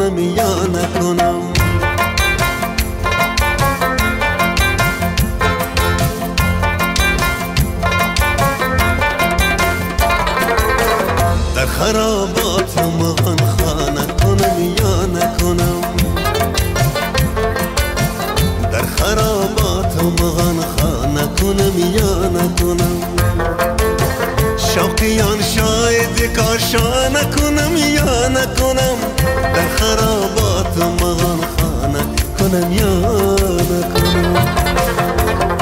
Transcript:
نکنم یا نکنم. در خرابات مغان خانه کنم یا نکنم. در خرابات مغان خانه کنم یا نکنم. شوقیان شاید کاشا نکنم یا نکنم. در خرابات مغان خانه کنم یا نکنم.